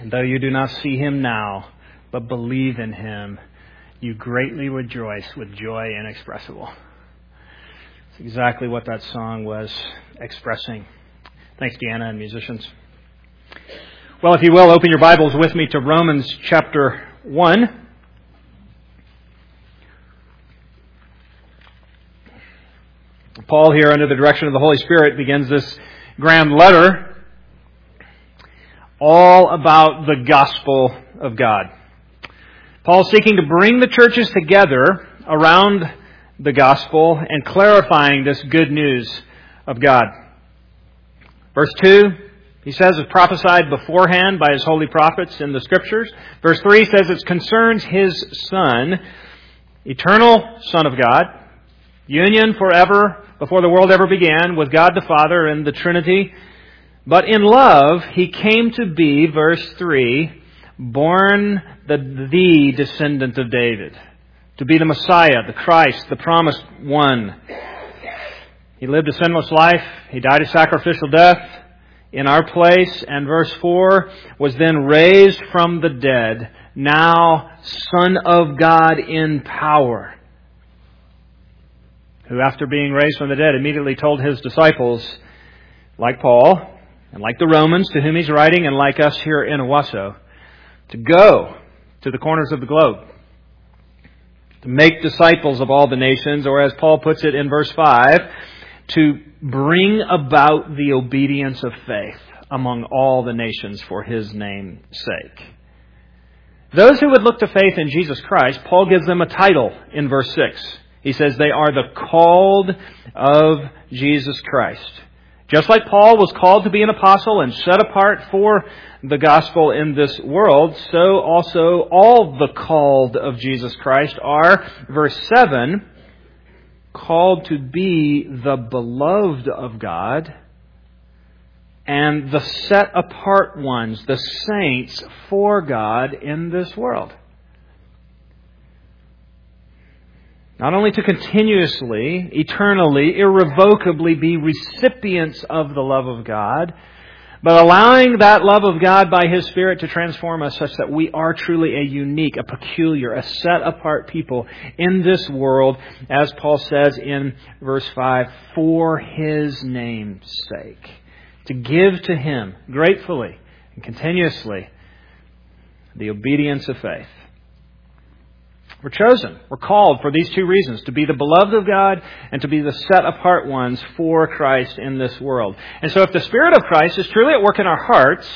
And though you do not see him now, but believe in him, you greatly rejoice with joy inexpressible. It's exactly what that song was expressing. Thanks, Deanna and musicians. Well, if you will, open your Bibles with me to Romans chapter 1. Paul here, under the direction of the Holy Spirit, begins this grand letter all about the gospel of God. Paul's seeking to bring the churches together around the gospel and clarifying this good news of God. Verse 2, he says, is prophesied beforehand by his holy prophets in the Scriptures. Verse 3 says it concerns his Son, eternal Son of God, union forever, before the world ever began, with God the Father and the Trinity. But in love, he came to be, verse 3, born the descendant of David, to be the Messiah, the Christ, the promised one. He lived a sinless life. He died a sacrificial death in our place. And verse 4, was then raised from the dead, now Son of God in power, who after being raised from the dead immediately told his disciples, like Paul, and like the Romans to whom he's writing, and like us here in Owasso, to go to the corners of the globe, to make disciples of all the nations, or as Paul puts it in verse 5, to bring about the obedience of faith among all the nations for his name's sake. Those who would look to faith in Jesus Christ, Paul gives them a title in verse 6. He says they are the called of Jesus Christ. Just like Paul was called to be an apostle and set apart for the gospel in this world, so also all the called of Jesus Christ are, verse 7, called to be the beloved of God and the set apart ones, the saints for God in this world. Not only to continuously, eternally, irrevocably be recipients of the love of God, but allowing that love of God by His Spirit to transform us such that we are truly a unique, a peculiar, a set-apart people in this world, as Paul says in verse 5, for His name's sake. To give to Him gratefully and continuously the obedience of faith. We're chosen, we're called for these two reasons, to be the beloved of God and to be the set-apart ones for Christ in this world. And so if the Spirit of Christ is truly at work in our hearts,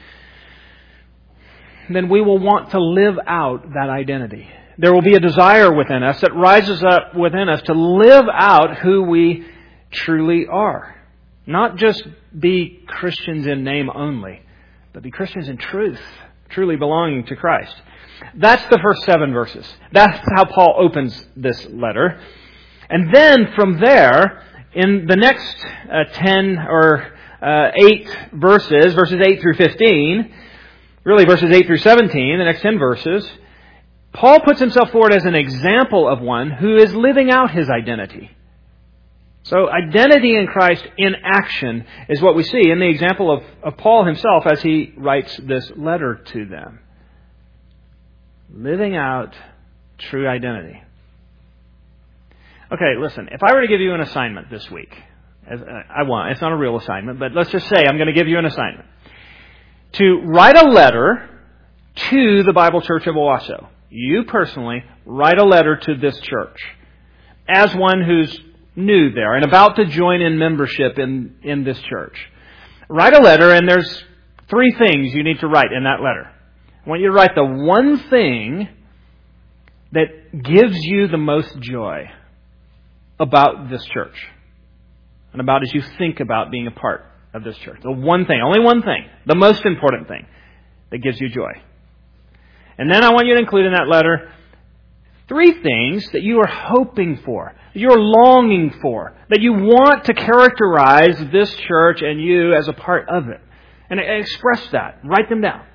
then we will want to live out that identity. There will be a desire within us that rises up within us to live out who we truly are. Not just be Christians in name only, but be Christians in truth, truly belonging to Christ. That's the first 7 verses. That's how Paul opens this letter. And then from there, in the next 10 or 8 verses, verses 8 through 15, really verses 8 through 17, the next 10 verses, Paul puts himself forward as an example of one who is living out his identity. So identity in Christ in action is what we see in the example of Paul himself as he writes this letter to them. Living out true identity. Okay, listen, if I were to give you an assignment this week, it's not a real assignment, but let's just say I'm going to give you an assignment, to write a letter to the Bible Church of Owasso. You personally write a letter to this church as one who's new there and about to join in membership in this church. Write a letter, and there's 3 things you need to write in that letter. I want you to write the one thing that gives you the most joy about this church and about as you think about being a part of this church. The one thing, only one thing, the most important thing that gives you joy. And then I want you to include in that letter 3 things that you are hoping for, that you're longing for, that you want to characterize this church and you as a part of it. And express that. Write them down.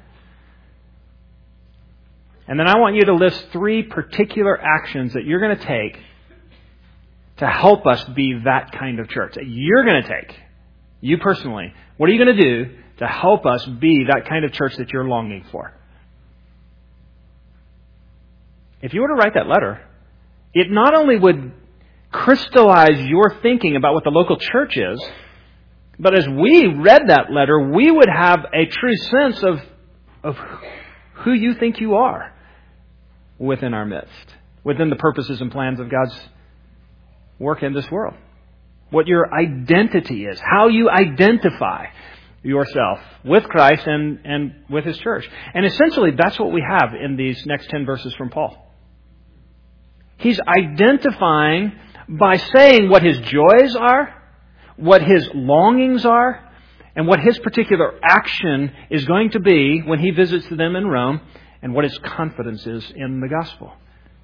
And then I want you to list 3 particular actions that you're going to take to help us be that kind of church. That you're going to take, you personally. What are you going to do to to help us be that kind of church that you're longing for. If you were to write that letter, it not only would crystallize your thinking about what the local church is, but as we read that letter, we would have a true sense of who you think you are within our midst, within the purposes and plans of God's work in this world. What your identity is, how you identify yourself with Christ and with His church. And essentially, that's what we have in these next 10 verses from Paul. He's identifying by saying what his joys are, what his longings are, and what his particular action is going to be when he visits them in Rome, and what his confidence is in the gospel.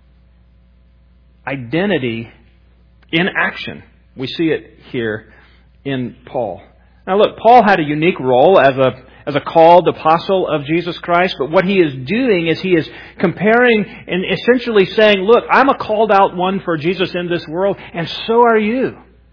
Identity in action. We see it here in Paul. Now look, Paul had a unique role as a called apostle of Jesus Christ, but what he is doing is he is comparing and essentially saying, look, I'm a called out one for Jesus in this world, and so are you.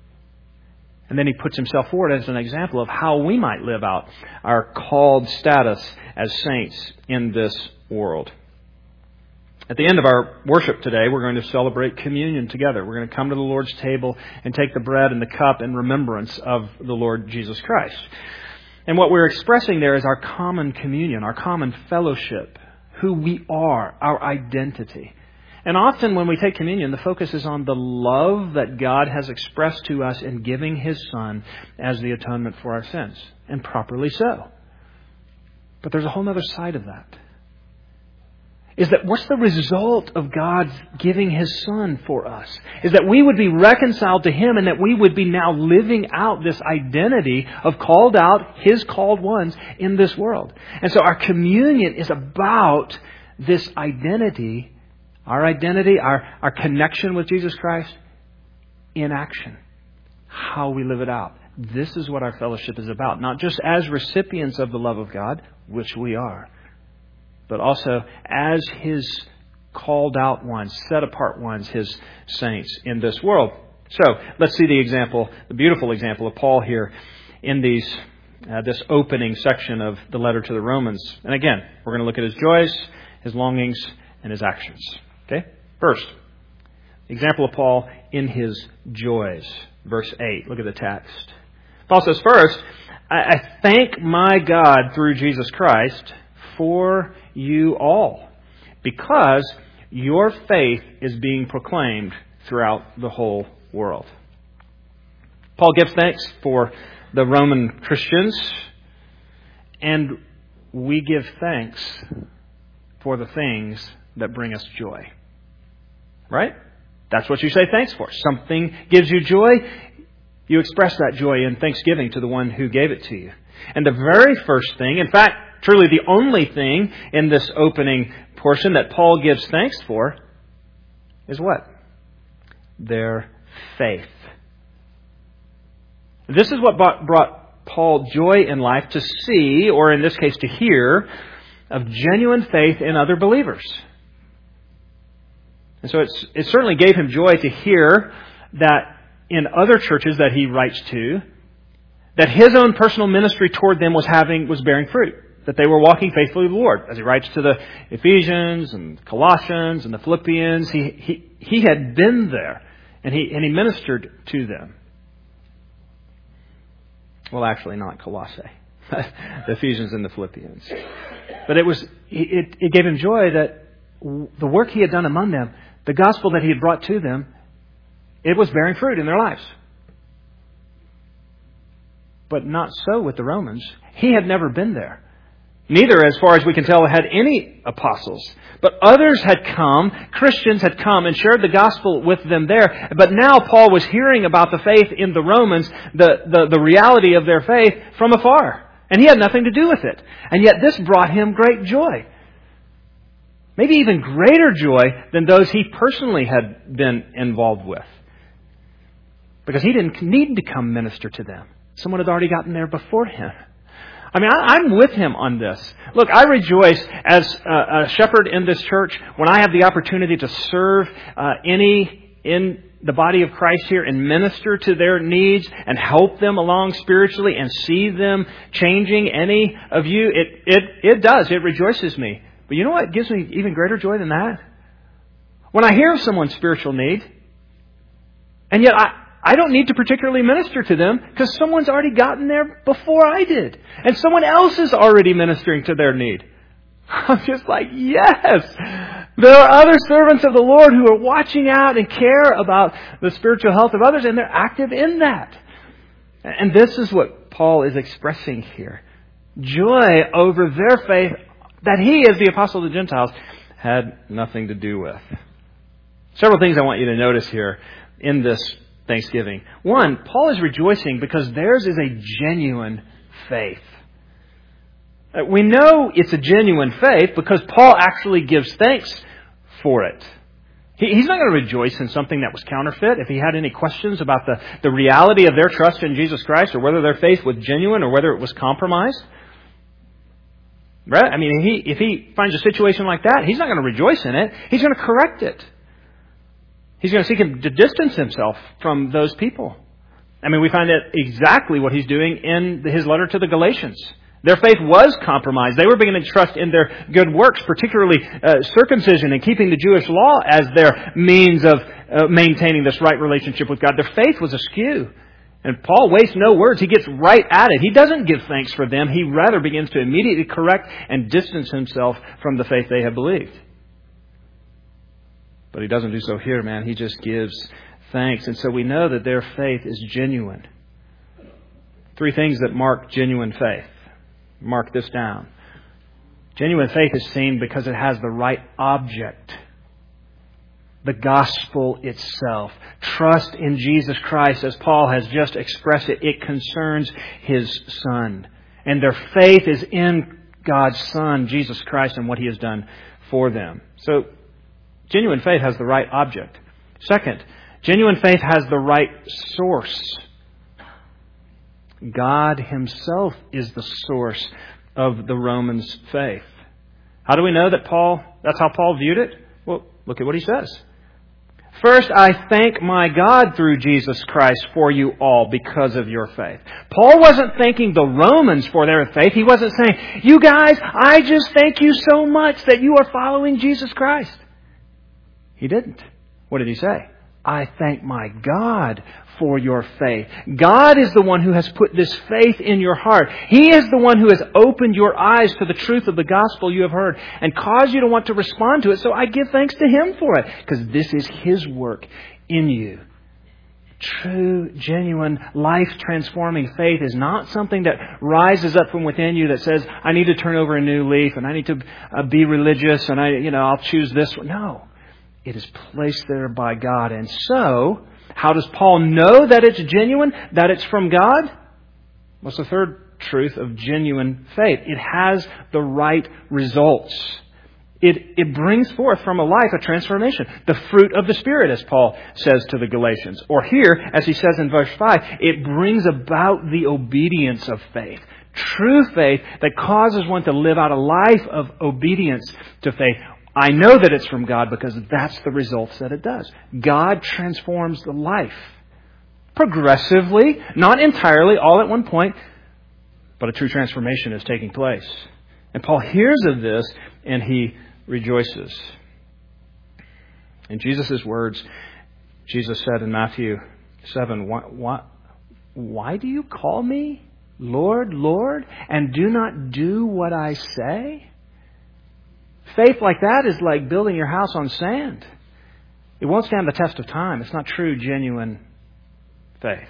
And then he puts himself forward as an example of how we might live out our called status as saints in this world. At the end of our worship today, we're going to celebrate communion together. We're going to come to the Lord's table and take the bread and the cup in remembrance of the Lord Jesus Christ. And what we're expressing there is our common communion, our common fellowship, who we are, our identity. And often when we take communion, the focus is on the love that God has expressed to us in giving His Son as the atonement for our sins. And properly so. But there's a whole other side of that. Is that what's the result of God giving His Son for us? Is that we would be reconciled to Him and that we would be now living out this identity of called out, His called ones in this world. And so our communion is about this identity, our connection with Jesus Christ in action. How we live it out. This is what our fellowship is about. Not just as recipients of the love of God, which we are, but also as His called out ones, set apart ones, His saints in this world. So let's see the beautiful example of Paul here in this opening section of the letter to the Romans. And again, we're going to look at his joys, his longings, and his actions. Okay? First, the example of Paul in his joys. Verse 8. Look at the text. Paul says, first, I thank my God through Jesus Christ for you all, because your faith is being proclaimed throughout the whole world. Paul gives thanks for the Roman Christians, and we give thanks for the things that bring us joy. Right? That's what you say thanks for. Something gives you joy, you express that joy in thanksgiving to the one who gave it to you. And the very first thing, in fact, truly the only thing in this opening portion that Paul gives thanks for is what? Their faith. This is what brought Paul joy in life, to see, or in this case to hear, of genuine faith in other believers. And so it certainly gave him joy to hear that in other churches that he writes to, that his own personal ministry toward them was bearing fruit. That they were walking faithfully with the Lord. As he writes to the Ephesians and Colossians and the Philippians, he had been there and he ministered to them. Well, actually not Colossae. The Ephesians and the Philippians. But it gave him joy that the work he had done among them, the gospel that he had brought to them, it was bearing fruit in their lives. But not so with the Romans. He had never been there. Neither, as far as we can tell, had any apostles. But others had come, Christians had come and shared the gospel with them there. But now Paul was hearing about the faith in the Romans, the reality of their faith from afar. And he had nothing to do with it. And yet this brought him great joy. Maybe even greater joy than those he personally had been involved with. Because he didn't need to come minister to them. Someone had already gotten there before him. I mean, I'm with him on this. Look, I rejoice as a shepherd in this church when I have the opportunity to serve in the body of Christ here and minister to their needs and help them along spiritually and see them changing any of you, it does. It rejoices me. But you know what gives me even greater joy than that? When I hear of someone's spiritual need, and yet I don't need to particularly minister to them because someone's already gotten there before I did. And someone else is already ministering to their need. I'm just like, yes! There are other servants of the Lord who are watching out and care about the spiritual health of others, and they're active in that. And this is what Paul is expressing here. Joy over their faith that he, as the apostle of the Gentiles, had nothing to do with. Several things I want you to notice here in this Thanksgiving. One, Paul is rejoicing because theirs is a genuine faith. We know it's a genuine faith because Paul actually gives thanks for it. He's not going to rejoice in something that was counterfeit. If he had any questions about the reality of their trust in Jesus Christ or whether their faith was genuine or whether it was compromised. Right? I mean, if he finds a situation like that, he's not going to rejoice in it. He's going to correct it. He's going to seek to distance himself from those people. I mean, we find that exactly what he's doing in his letter to the Galatians. Their faith was compromised. They were beginning to trust in their good works, particularly circumcision and keeping the Jewish law as their means of maintaining this right relationship with God. Their faith was askew. And Paul wastes no words. He gets right at it. He doesn't give thanks for them. He rather begins to immediately correct and distance himself from the faith they have believed. But he doesn't do so here, man. He just gives thanks. And so we know that their faith is genuine. 3 things that mark genuine faith. Mark this down. Genuine faith is seen because it has the right object. The gospel itself. Trust in Jesus Christ, as Paul has just expressed it. It concerns His Son. And their faith is in God's Son, Jesus Christ, and what He has done for them. So, genuine faith has the right object. Second, genuine faith has the right source. God Himself is the source of the Romans' faith. How do we know that that's how Paul viewed it? Well, look at what he says. First, I thank my God through Jesus Christ for you all because of your faith. Paul wasn't thanking the Romans for their faith. He wasn't saying, you guys, I just thank you so much that you are following Jesus Christ. He didn't. What did he say? I thank my God for your faith. God is the one who has put this faith in your heart. He is the one who has opened your eyes to the truth of the gospel you have heard and caused you to want to respond to it. So I give thanks to Him for it because this is His work in you. True, genuine, life-transforming faith is not something that rises up from within you that says, I need to turn over a new leaf and I need to be religious and I'll choose this one. No. It is placed there by God. And so, how does Paul know that it's genuine, that it's from God? What's the third truth of genuine faith? It has the right results. It brings forth from a life a transformation. The fruit of the Spirit, as Paul says to the Galatians. Or here, as he says in verse 5, it brings about the obedience of faith. True faith that causes one to live out a life of obedience to faith. I know that it's from God because that's the results that it does. God transforms the life. Progressively, not entirely, all at one point, but a true transformation is taking place. And Paul hears of this and he rejoices. In Jesus' words, Jesus said in Matthew 7, why do you call me Lord, Lord, and do not do what I say? Faith like that is like building your house on sand. It won't stand the test of time. It's not true, genuine faith.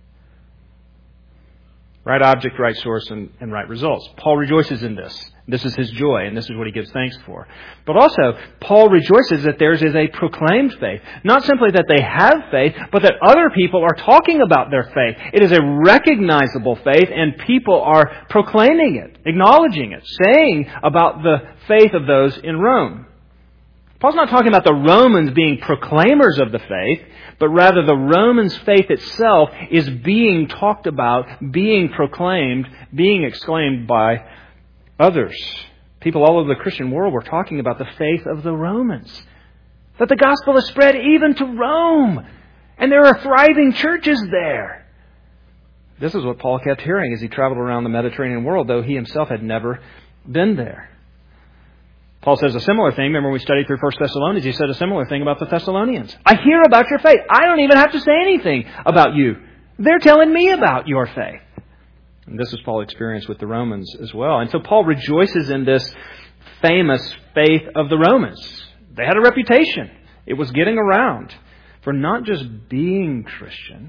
Right object, right source, and right results. Paul rejoices in this. This is his joy, and this is what he gives thanks for. But also, Paul rejoices that theirs is a proclaimed faith. Not simply that they have faith, but that other people are talking about their faith. It is a recognizable faith, and people are proclaiming it, acknowledging it, saying about the faith of those in Rome. Paul's not talking about the Romans being proclaimers of the faith, but rather the Romans' faith itself is being talked about, being proclaimed, being exclaimed by others. People all over the Christian world were talking about the faith of the Romans. That the gospel is spread even to Rome. And there are thriving churches there. This is what Paul kept hearing as he traveled around the Mediterranean world, though he himself had never been there. Paul says a similar thing. Remember when we studied through 1 Thessalonians, he said a similar thing about the Thessalonians. I hear about your faith. I don't even have to say anything about you. They're telling me about your faith. And this is Paul's experience with the Romans as well. And so Paul rejoices in this famous faith of the Romans. They had a reputation. It was getting around for not just being Christian,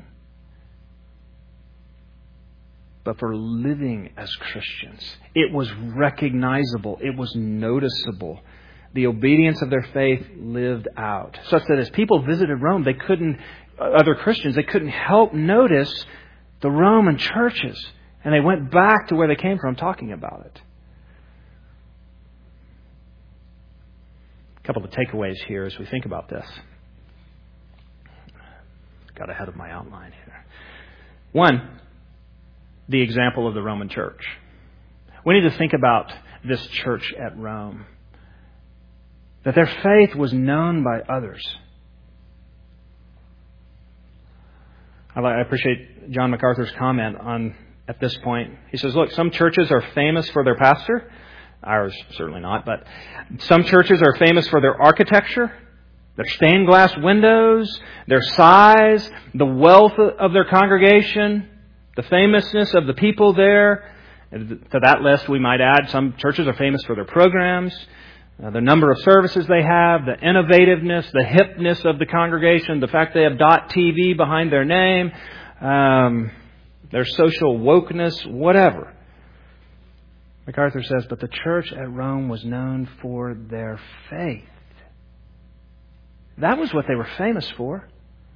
but for living as Christians. It was recognizable. It was noticeable. The obedience of their faith lived out. Such that as people visited Rome, other Christians, they couldn't help notice the Roman churches. And they went back to where they came from talking about it. A couple of takeaways here as we think about this. Got ahead of my outline here. One, the example of the Roman church. We need to think about this church at Rome. That their faith was known by others. I appreciate John MacArthur's comment at this point. He says, look, some churches are famous for their pastor. Ours, certainly not. But some churches are famous for their architecture, their stained glass windows, their size, the wealth of their congregation, the famousness of the people there. To that list, we might add some churches are famous for their programs, the number of services they have, the innovativeness, the hipness of the congregation, the fact they have .tv behind their name, their social wokeness, whatever. MacArthur says, but the church at Rome was known for their faith. That was what they were famous for.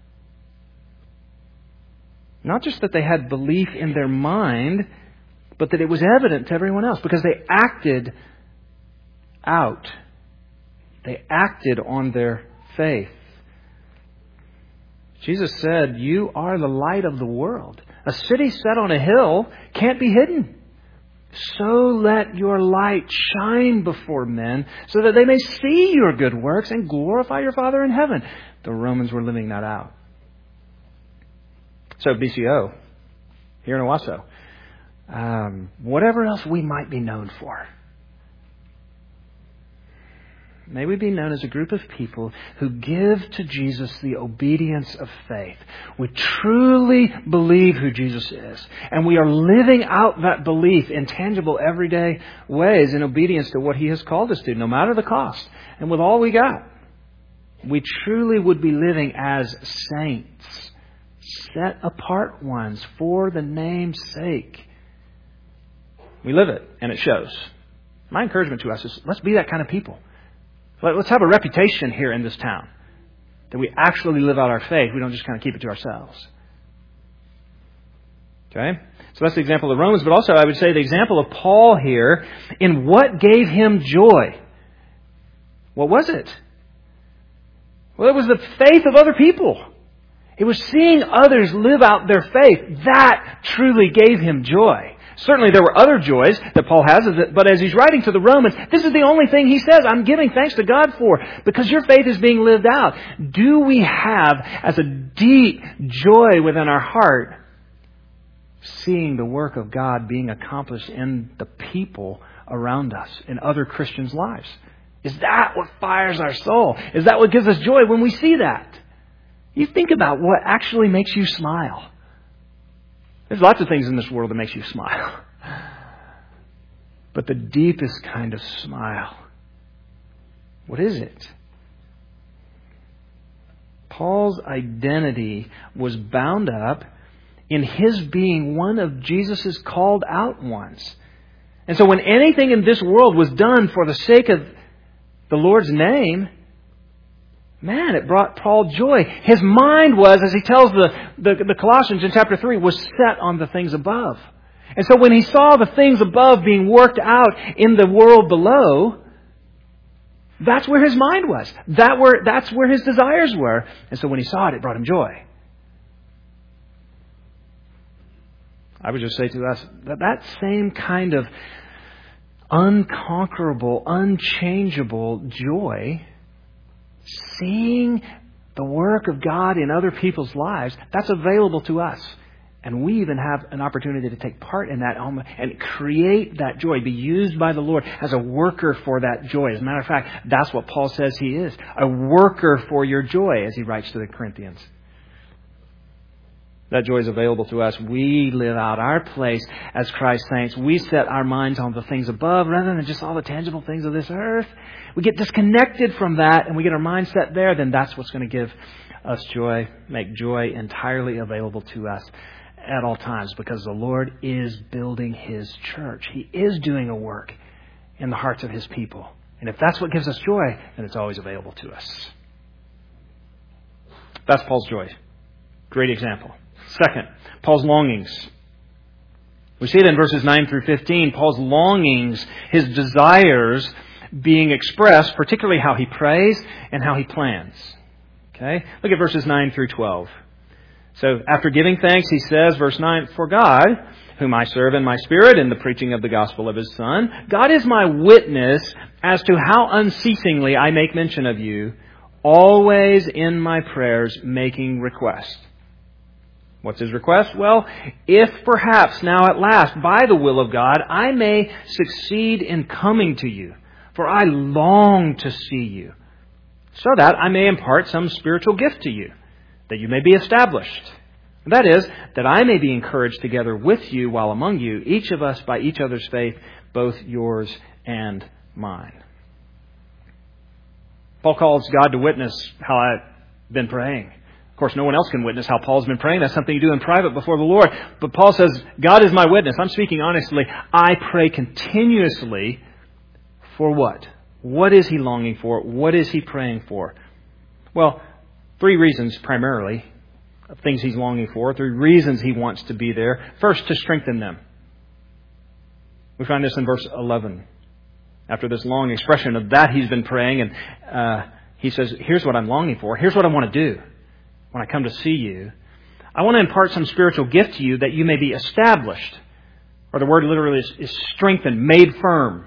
Not just that they had belief in their mind, but that it was evident to everyone else because they acted out. They acted on their faith. Jesus said, you are the light of the world. A city set on a hill can't be hidden. So let your light shine before men so that they may see your good works and glorify your Father in heaven. The Romans were living that out. So BCO, here in Owasso, whatever else we might be known for, may we be known as a group of people who give to Jesus the obedience of faith. We truly believe who Jesus is. And we are living out that belief in tangible, everyday ways in obedience to what He has called us to, no matter the cost. And with all we got, we truly would be living as saints, set apart ones for the name's sake. We live it, and it shows. My encouragement to us is, let's be that kind of people. Let's have a reputation here in this town that we actually live out our faith. We don't just kind of keep it to ourselves. Okay? So that's the example of the Romans, but also I would say the example of Paul here in what gave him joy. What was it? Well, it was the faith of other people. It was seeing others live out their faith. That truly gave him joy. Certainly there were other joys that Paul has, but as he's writing to the Romans, this is the only thing he says, I'm giving thanks to God for, because your faith is being lived out. Do we have, as a deep joy within our heart, seeing the work of God being accomplished in the people around us, in other Christians' lives? Is that what fires our soul? Is that what gives us joy when we see that? You think about what actually makes you smile. There's lots of things in this world that makes you smile. But the deepest kind of smile, what is it? Paul's identity was bound up in his being one of Jesus' called out ones. And so when anything in this world was done for the sake of the Lord's name, man, it brought Paul joy. His mind was, as he tells the Colossians in chapter 3, was set on the things above. And so when he saw the things above being worked out in the world below, that's where his mind was. That's where his desires were. And so when he saw it, it brought him joy. I would just say to us that same kind of unconquerable, unchangeable joy, seeing The work of God in other people's lives, that's available to us. And we even have an opportunity to take part in that and create that joy, be used by the Lord as a worker for that joy. As a matter of fact, that's what Paul says he is, a worker for your joy, as he writes to the Corinthians. That joy is available to us. We live out our place as Christ's saints. We set our minds on the things above rather than just all the tangible things of this earth. We get disconnected from that and we get our mind set there, then that's what's going to give us joy, make joy entirely available to us at all times, because the Lord is building His church. He is doing a work in the hearts of His people. And if that's what gives us joy, then it's always available to us. That's Paul's joy. Great example. Second, Paul's longings. We see it in verses 9 through 15. Paul's longings, his desires being expressed, particularly how he prays and how he plans. Okay? Look at verses 9 through 12. So after giving thanks, he says, verse 9, "For God, whom I serve in my spirit in the preaching of the gospel of His Son, God is my witness as to how unceasingly I make mention of you, always in my prayers making request." What's his request? Well, if perhaps now at last, by the will of God, I may succeed in coming to you, for I long to see you, so that I may impart some spiritual gift to you, that you may be established. That is, that I may be encouraged together with you while among you, each of us by each other's faith, both yours and mine. Paul calls God to witness how I've been praying. Of course, no one else can witness how Paul's been praying. That's something you do in private before the Lord. But Paul says, God is my witness. I'm speaking honestly. I pray continuously for what? What is he longing for? What is he praying for? Well, 3 reasons primarily of things he's longing for. 3 reasons he wants to be there. First, to strengthen them. We find this in verse 11. After this long expression of that he's been praying, and he says, here's what I'm longing for. Here's what I want to do when I come to see you. I want to impart some spiritual gift to you that you may be established. Or the word literally is strengthened, made firm.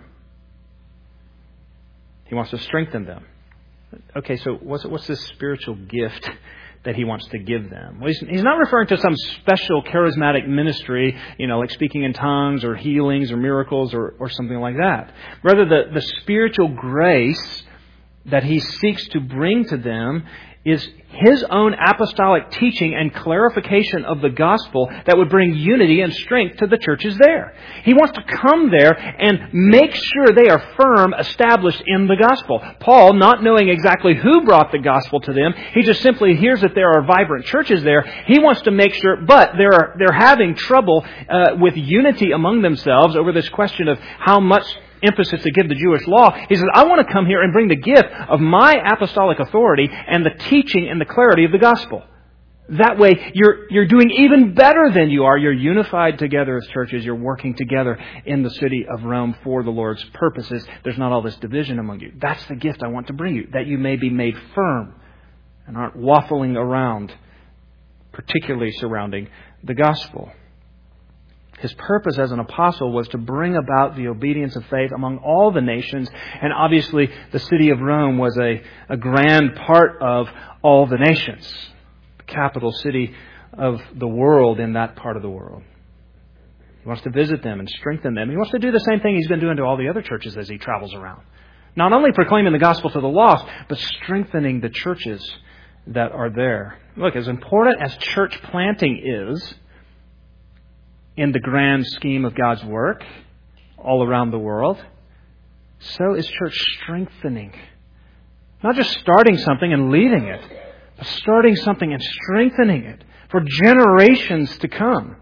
He wants to strengthen them. Okay, so what's this spiritual gift that he wants to give them? Well, he's not referring to some special charismatic ministry, like speaking in tongues or healings or miracles or something like that. Rather, the spiritual grace that he seeks to bring to them is his own apostolic teaching and clarification of the gospel that would bring unity and strength to the churches there. He wants to come there and make sure they are firm, established in the gospel. Paul, not knowing exactly who brought the gospel to them, he just simply hears that there are vibrant churches there. He wants to make sure, but they're having trouble with unity among themselves over this question of how much emphasis to give the Jewish law. He says, I want to come here and bring the gift of my apostolic authority and the teaching and the clarity of the gospel. That way, you're doing even better than you are. You're unified together as churches. You're working together in the city of Rome for the Lord's purposes. There's not all this division among you. That's the gift I want to bring you, that you may be made firm and aren't waffling around, particularly surrounding the gospel. His purpose as an apostle was to bring about the obedience of faith among all the nations. And obviously, the city of Rome was a grand part of all the nations. The capital city of the world in that part of the world. He wants to visit them and strengthen them. He wants to do the same thing he's been doing to all the other churches as he travels around. Not only proclaiming the gospel to the lost, but strengthening the churches that are there. Look, as important as church planting is in the grand scheme of God's work all around the world, so is church strengthening. Not just starting something and leaving it, but starting something and strengthening it for generations to come.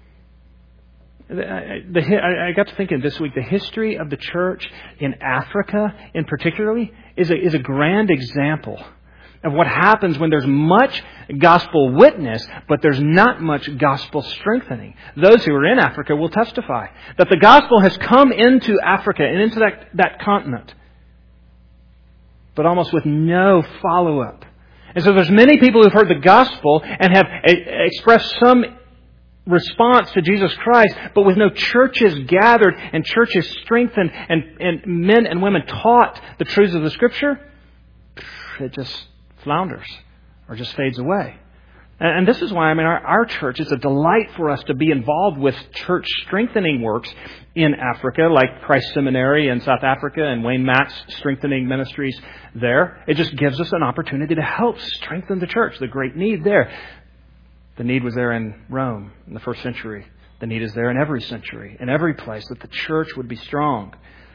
I got to thinking this week, the history of the church in Africa in particularly is a grand example of what happens when there's much gospel witness, but there's not much gospel strengthening. Those who are in Africa will testify that the gospel has come into Africa and into that continent, but almost with no follow-up. And so there's many people who've heard the gospel and have expressed some response to Jesus Christ, but with no churches gathered and churches strengthened and men and women taught the truths of the Scripture, it just flounders. or just fades away. And this is why, our church is a delight for us to be involved with church strengthening works in Africa, like Christ Seminary in South Africa and Wayne Matt's strengthening ministries there. It just gives us an opportunity to help strengthen the church, the great need there. The need was there in Rome in the first century. The need is there in every century, in every place, that the church would be strong.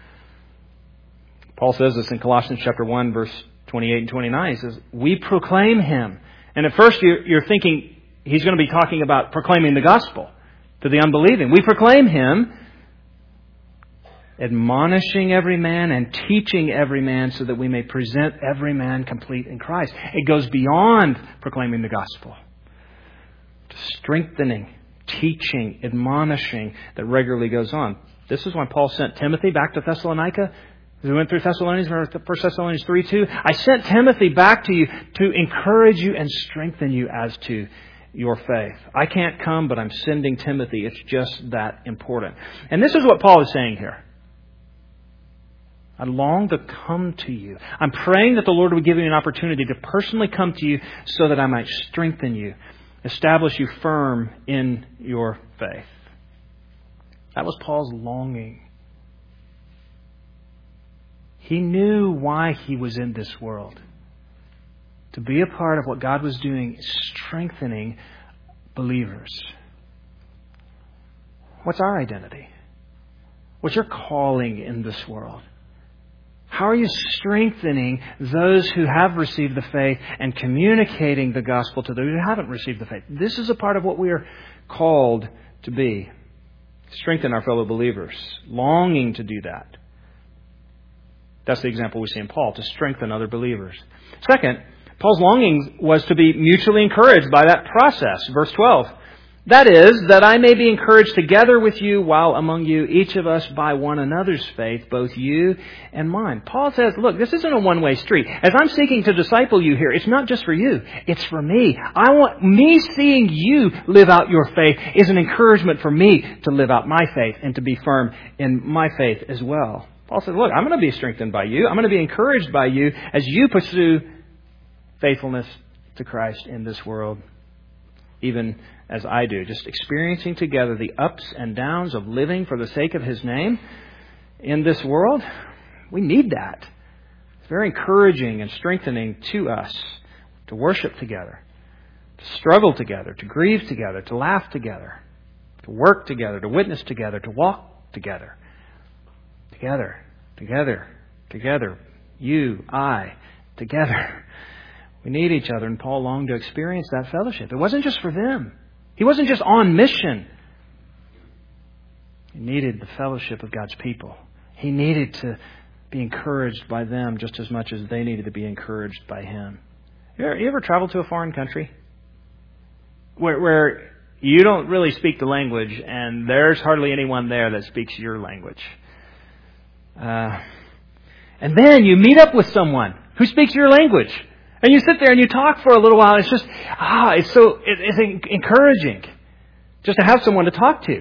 Paul says this in Colossians chapter 1, verse 28 and 29. He says, we proclaim Him. And at first you're thinking he's going to be talking about proclaiming the gospel to the unbelieving. We proclaim Him, admonishing every man and teaching every man so that we may present every man complete in Christ. It goes beyond proclaiming the gospel to strengthening, teaching, admonishing that regularly goes on. This is when Paul sent Timothy back to Thessalonica. As we went through Thessalonians, 1 Thessalonians 3:2, I sent Timothy back to you to encourage you and strengthen you as to your faith. I can't come, but I'm sending Timothy. It's just that important. And this is what Paul is saying here. I long to come to you. I'm praying that the Lord would give me an opportunity to personally come to you so that I might strengthen you, establish you firm in your faith. That was Paul's longing. He knew why he was in this world. To be a part of what God was doing, strengthening believers. What's our identity? What's your calling in this world? How are you strengthening those who have received the faith and communicating the gospel to those who haven't received the faith? This is a part of what we are called to be. Strengthen our fellow believers. Longing to do that. That's the example we see in Paul, to strengthen other believers. Second, Paul's longing was to be mutually encouraged by that process. Verse 12. That is, that I may be encouraged together with you while among you, each of us by one another's faith, both you and mine. Paul says, look, this isn't a one-way street. As I'm seeking to disciple you here, it's not just for you. It's for me. I want me seeing you live out your faith is an encouragement for me to live out my faith and to be firm in my faith as well. Paul said, look, I'm going to be strengthened by you. I'm going to be encouraged by you as you pursue faithfulness to Christ in this world, even as I do. Just experiencing together the ups and downs of living for the sake of His name in this world. We need that. It's very encouraging and strengthening to us to worship together, to struggle together, to grieve together, to laugh together, to work together, to witness together, to walk together. Together. You, I, together. We need each other, and Paul longed to experience that fellowship. It wasn't just for them. He wasn't just on mission. He needed the fellowship of God's people. He needed to be encouraged by them just as much as they needed to be encouraged by him. You ever traveled to a foreign country where you don't really speak the language and there's hardly anyone there that speaks your language? And then you meet up with someone who speaks your language. And you sit there and you talk for a little while. It's just, it's encouraging just to have someone to talk to.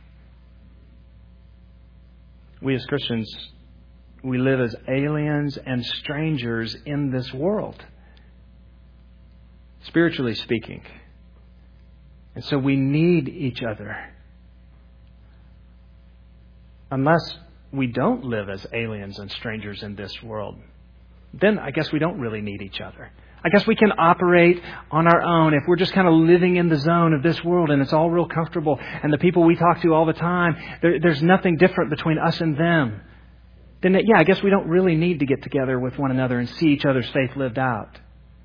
We as Christians, we live as aliens and strangers in this world, spiritually speaking. And so we need each other. Unless we don't live as aliens and strangers in this world, then I guess we don't really need each other. I guess we can operate on our own if we're just kind of living in the zone of this world and it's all real comfortable and the people we talk to all the time, there's nothing different between us and them. Then, I guess we don't really need to get together with one another and see each other's faith lived out.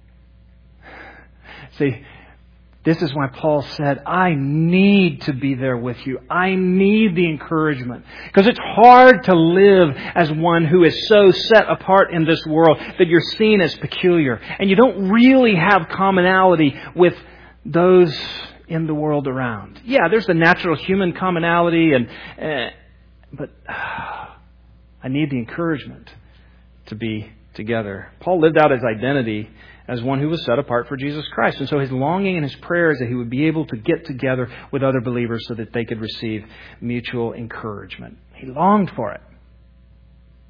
See, this is why Paul said, I need to be there with you. I need the encouragement. Because it's hard to live as one who is so set apart in this world that you're seen as peculiar. And you don't really have commonality with those in the world around. Yeah, there's the natural human commonality, but I need the encouragement to be together. Paul lived out his identity as one who was set apart for Jesus Christ. And so his longing and his prayer is that he would be able to get together with other believers so that they could receive mutual encouragement. He longed for it.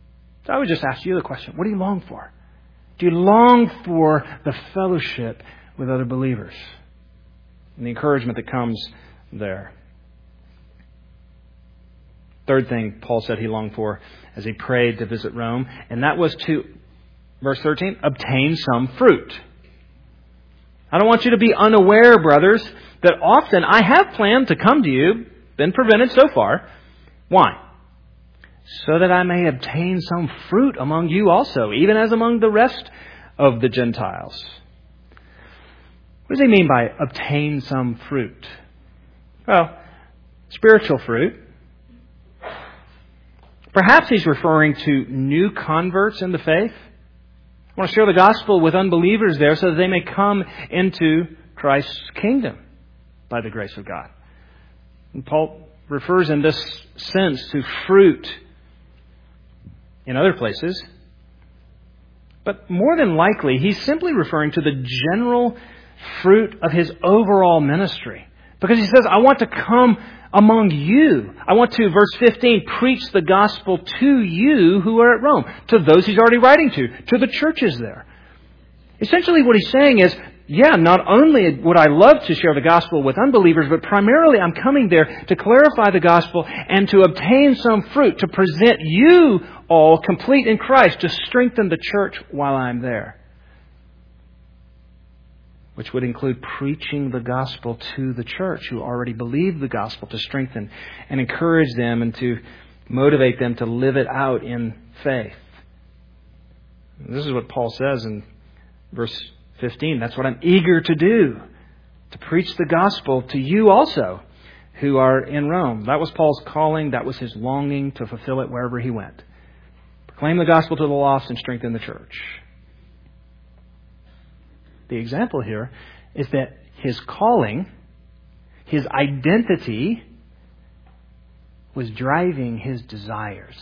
So I would just ask you the question, what do you long for? Do you long for the fellowship with other believers. And the encouragement that comes there. Third thing Paul said he longed for as he prayed to visit Rome, and that was to, verse 13, obtain some fruit. I don't want you to be unaware, brothers, that often I have planned to come to you, been prevented so far. Why? So that I may obtain some fruit among you also, even as among the rest of the Gentiles. What does he mean by obtain some fruit? Well, spiritual fruit. Perhaps he's referring to new converts in the faith. I want to share the gospel with unbelievers there so that they may come into Christ's kingdom by the grace of God. And Paul refers in this sense to fruit in other places. But more than likely, he's simply referring to the general fruit of his overall ministry. Because he says, I want to come among you. I want to, verse 15, preach the gospel to you who are at Rome, to those he's already writing to the churches there. Essentially what he's saying is, yeah, not only would I love to share the gospel with unbelievers, but primarily I'm coming there to clarify the gospel and to obtain some fruit, to present you all complete in Christ, to strengthen the church while I'm there. Which would include preaching the gospel to the church who already believe the gospel, to strengthen and encourage them and to motivate them to live it out in faith. This is what Paul says in verse 15. That's what I'm eager to do, to preach the gospel to you also who are in Rome. That was Paul's calling. That was his longing to fulfill it wherever he went. Proclaim the gospel to the lost and strengthen the church. The example here is that his calling, his identity, was driving his desires.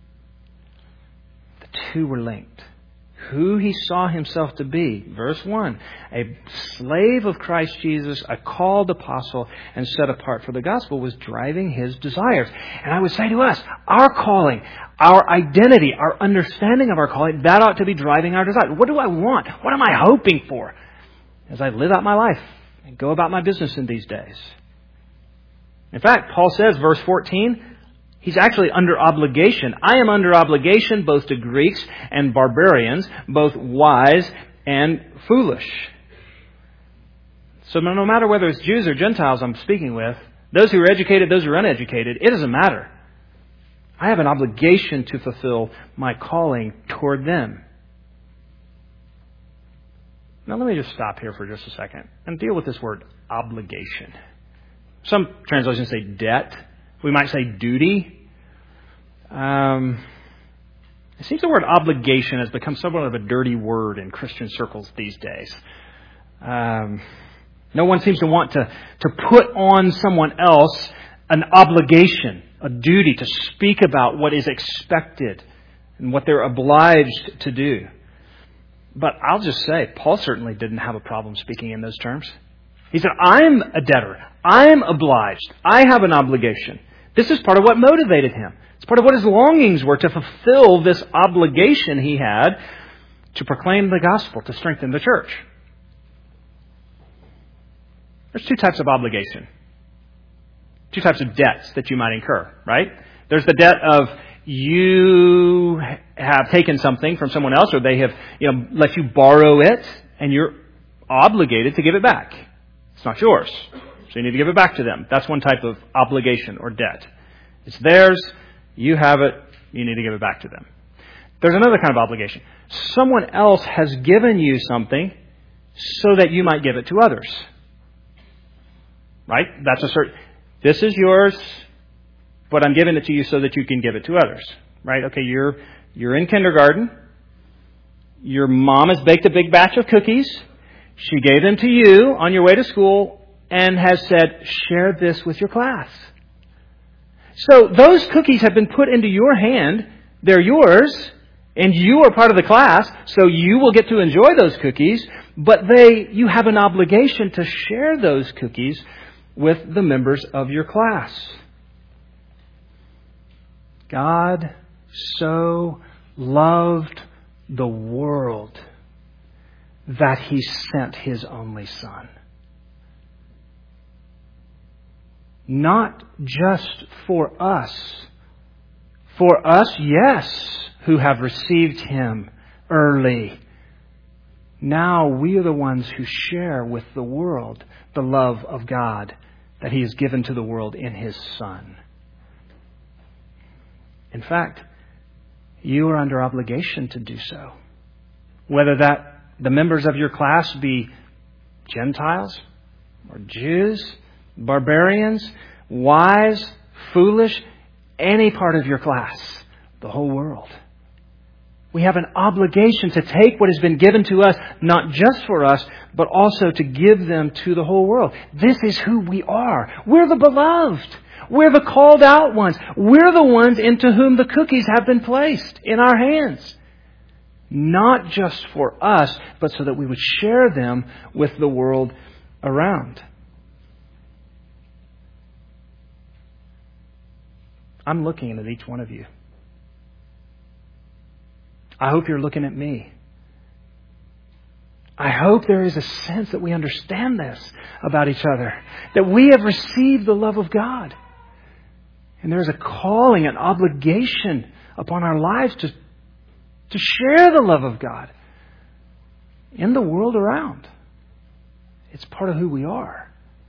The two were linked. Who he saw himself to be, verse 1, a slave of Christ Jesus, a called apostle, and set apart for the gospel, was driving his desires. And I would say to us, our calling, our identity, our understanding of our calling, that ought to be driving our desires. What do I want? What am I hoping for as I live out my life and go about my business in these days? In fact, Paul says, verse 14, he's actually under obligation. I am under obligation both to Greeks and barbarians, both wise and foolish. So no matter whether it's Jews or Gentiles I'm speaking with, those who are educated, those who are uneducated, it doesn't matter. I have an obligation to fulfill my calling toward them. Now let me just stop here for just a second and deal with this word obligation. Some translations say debt. We might say duty. It seems the word obligation has become somewhat of a dirty word in Christian circles these days. No one seems to want to put on someone else an obligation, a duty to speak about what is expected and what they're obliged to do. But I'll just say, Paul certainly didn't have a problem speaking in those terms. He said, I'm a debtor. I'm obliged. I have an obligation. This is part of what motivated him. It's part of what his longings were, to fulfill this obligation he had to proclaim the gospel, to strengthen the church. There's two types of obligation. Two types of debts that you might incur, right? There's the debt of you have taken something from someone else, or they have let you borrow it, and you're obligated to give it back. It's not yours, so you need to give it back to them. That's one type of obligation or debt. It's theirs, you have it, you need to give it back to them. There's another kind of obligation. Someone else has given you something so that you might give it to others. Right? That's a certain, this is yours, but I'm giving it to you so that you can give it to others. Right? Okay, you're in kindergarten. Your mom has baked a big batch of cookies. She gave them to you on your way to school and has said, share this with your class. So those cookies have been put into your hand. They're yours, and you are part of the class, so you will get to enjoy those cookies, but you have an obligation to share those cookies with the members of your class. God so loved the world that He sent His only Son. Not just for us. For us, yes, who have received Him early. Now we are the ones who share with the world the love of God that He has given to the world in His Son. In fact, you are under obligation to do so. Whether that the members of your class be Gentiles or Jews, barbarians, wise, foolish, any part of your class, the whole world. We have an obligation to take what has been given to us, not just for us, but also to give them to the whole world. This is who we are. We're the beloved. We're the called out ones. We're the ones into whom the cookies have been placed in our hands. Not just for us, but so that we would share them with the world around. I'm looking at each one of you. I hope you're looking at me. I hope there is a sense that we understand this about each other. That we have received the love of God. And there is a calling, an obligation upon our lives to share the love of God in the world around. It's part of who we are.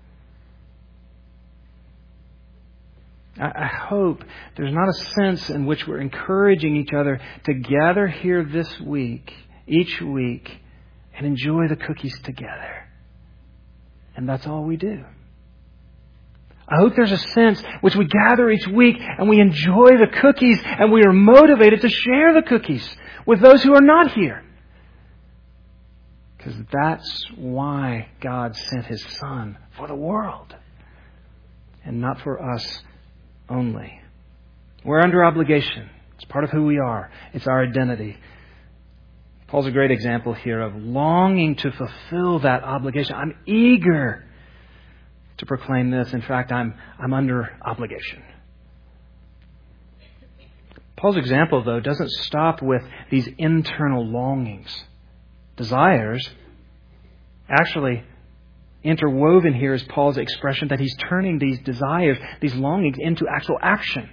I hope there's not a sense in which we're encouraging each other to gather here this week, each week, and enjoy the cookies together. And that's all we do. I hope there's a sense in which we gather each week and we enjoy the cookies and we are motivated to share the cookies with those who are not here. Because that's why God sent His Son for the world and not for us only. We're under obligation. It's part of who we are. It's our identity. Paul's a great example here of longing to fulfill that obligation. I'm eager to proclaim this. In fact, I'm under obligation. Paul's example, though, doesn't stop with these internal longings. Desires. Actually, interwoven here is Paul's expression that he's turning these desires, these longings, into actual action.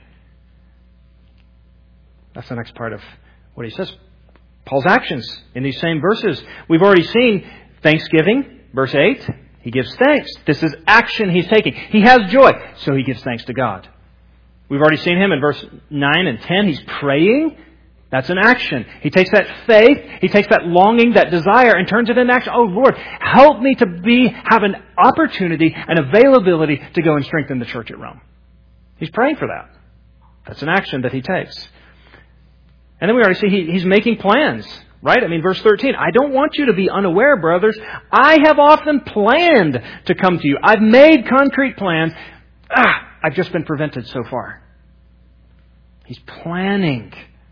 That's the next part of what he says. Paul's actions in these same verses. We've already seen thanksgiving, verse 8. He gives thanks. This is action he's taking. He has joy, so he gives thanks to God. We've already seen him in verse 9 and 10. He's praying. That's an action. He takes that faith, he takes that longing, that desire, and turns it into action. Oh, Lord, help me to have an opportunity, an availability to go and strengthen the church at Rome. He's praying for that. That's an action that he takes. And then we already see he's making plans, right? I mean, verse 13, I don't want you to be unaware, brothers. I have often planned to come to you. I've made concrete plans. I've just been prevented so far. He's planning.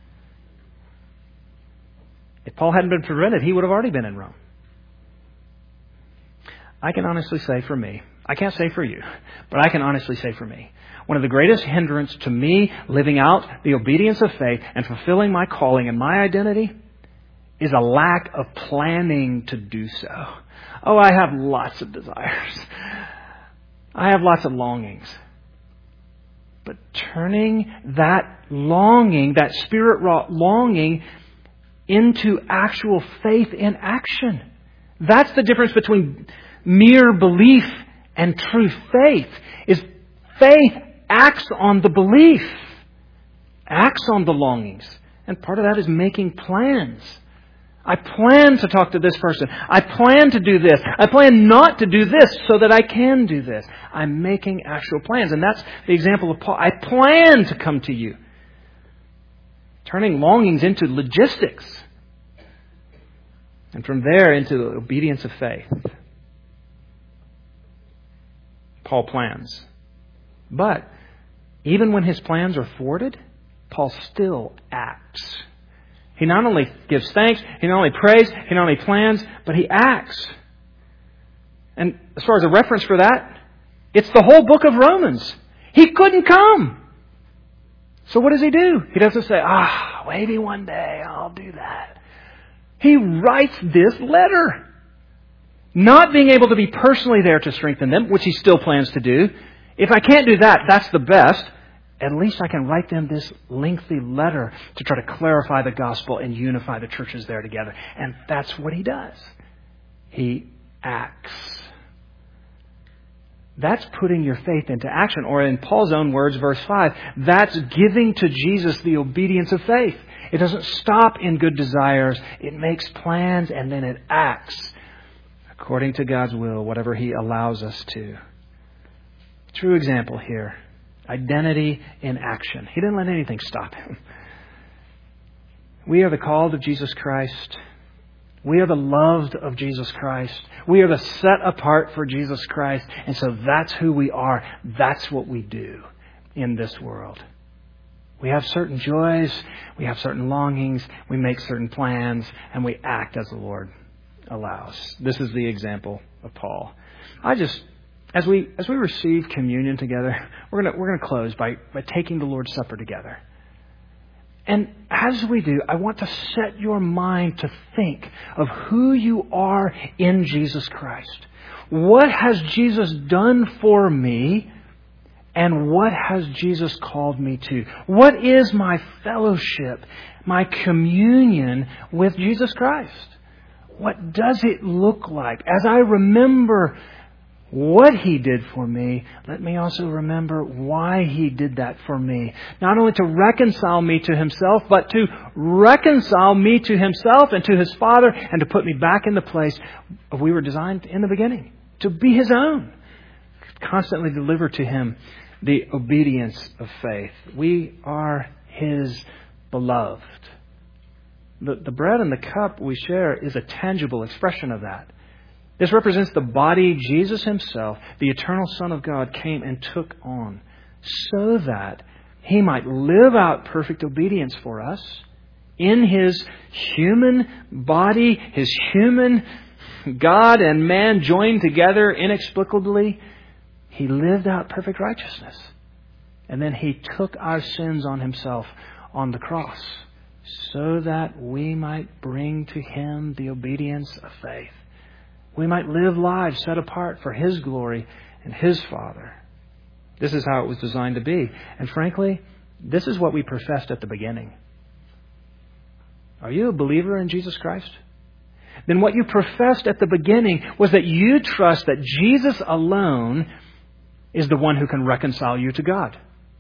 If Paul hadn't been prevented, he would have already been in Rome. I can honestly say for me, I can't say for you, but I can honestly say for me, one of the greatest hindrance to me living out the obedience of faith and fulfilling my calling and my identity is a lack of planning to do so. Oh, I have lots of desires. I have lots of longings. But turning that longing, that spirit-wrought longing, into actual faith in action. That's the difference between mere belief and true faith. Is faith acts on the belief, acts on the longings. And part of that is making plans. I plan to talk to this person. I plan to do this. I plan not to do this so that I can do this. I'm making actual plans. And that's the example of Paul. I plan to come to you. Turning longings into logistics. And from there into the obedience of faith. Paul plans. But even when his plans are thwarted, Paul still acts. He not only gives thanks, he not only prays, he not only plans, but he acts. And as far as a reference for that, it's the whole book of Romans. He couldn't come. So what does he do? He doesn't say, maybe one day I'll do that. He writes this letter. Not being able to be personally there to strengthen them, which he still plans to do. If I can't do that, that's the best. At least I can write them this lengthy letter to try to clarify the gospel and unify the churches there together. And that's what he does. He acts. That's putting your faith into action. Or in Paul's own words, verse 5, that's giving to Jesus the obedience of faith. It doesn't stop in good desires. It makes plans and then it acts according to God's will, whatever He allows us to. True example here. Identity in action. He didn't let anything stop Him. We are the called of Jesus Christ. We are the loved of Jesus Christ. We are the set apart for Jesus Christ. And so that's who we are. That's what we do in this world. We have certain joys. We have certain longings. We make certain plans. And we act as the Lord allows. This is the example of Paul. As we receive communion together, we're going to close by taking the Lord's Supper together. And as we do, I want to set your mind to think of who you are in Jesus Christ. What has Jesus done for me? And what has Jesus called me to? What is my fellowship, my communion with Jesus Christ? What does it look like? As I remember what He did for me, let me also remember why He did that for me. Not only to reconcile me to Himself, but to reconcile me to Himself and to His Father, and to put me back in the place we were designed in the beginning, to be His own. Constantly deliver to Him the obedience of faith. We are His beloved. The bread and the cup we share is a tangible expression of that. This represents the body Jesus Himself, the eternal Son of God, came and took on so that He might live out perfect obedience for us in His human body, His human God and man joined together inexplicably. He lived out perfect righteousness. And then He took our sins on Himself on the cross so that we might bring to Him the obedience of faith. We might live lives set apart for His glory and His Father. This is how it was designed to be. And frankly, this is what we professed at the beginning. Are you a believer in Jesus Christ? Then what you professed at the beginning was that you trust that Jesus alone is the one who can reconcile you to God.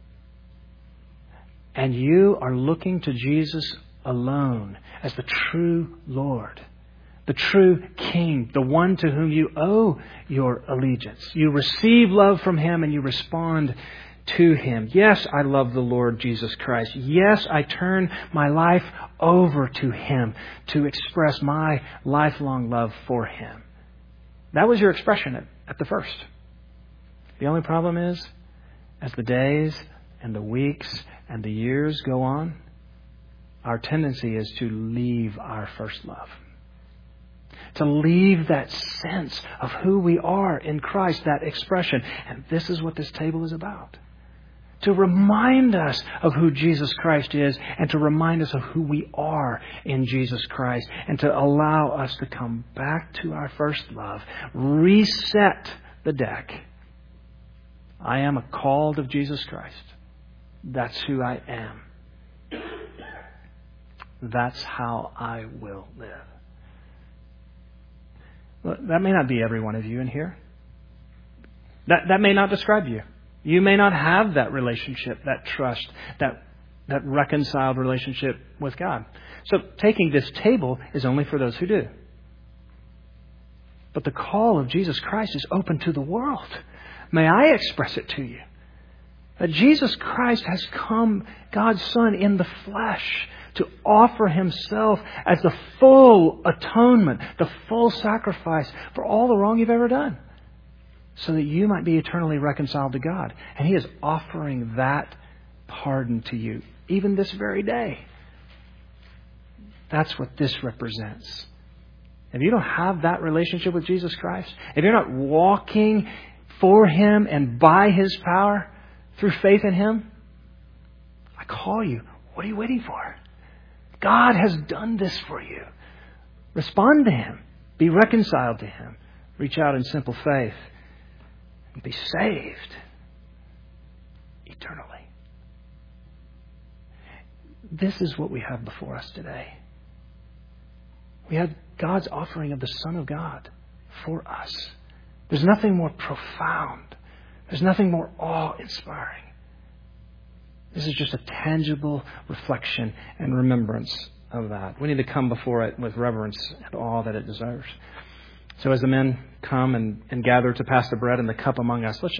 And you are looking to Jesus alone as the true Lord, the true King, the one to whom you owe your allegiance. You receive love from Him and you respond to Him. Yes, I love the Lord Jesus Christ. Yes, I turn my life over to Him to express my lifelong love for Him. That was your expression at the first. The only problem is, as the days and the weeks and the years go on, our tendency is to leave our first love. To leave that sense of who we are in Christ, that expression. And this is what this table is about. To remind us of who Jesus Christ is and to remind us of who we are in Jesus Christ and to allow us to come back to our first love. Reset the deck. I am a called of Jesus Christ. That's who I am. That's how I will live. Well, that may not be every one of you in here. That may not describe you. You may not have that relationship, that trust, that reconciled relationship with God. So taking this table is only for those who do. But the call of Jesus Christ is open to the world. May I express it to you? That Jesus Christ has come, God's Son, in the flesh to offer Himself as the full atonement, the full sacrifice for all the wrong you've ever done, so that you might be eternally reconciled to God. And He is offering that pardon to you, even this very day. That's what this represents. If you don't have that relationship with Jesus Christ, if you're not walking for Him and by His power through faith in Him, I call you. What are you waiting for? God has done this for you. Respond to Him. Be reconciled to Him. Reach out in simple faith and be saved eternally. This is what we have before us today. We have God's offering of the Son of God for us. There's nothing more profound. There's nothing more awe-inspiring. This is just a tangible reflection and remembrance of that. We need to come before it with reverence and awe that it deserves. So as the men come and gather to pass the bread and the cup among us, let's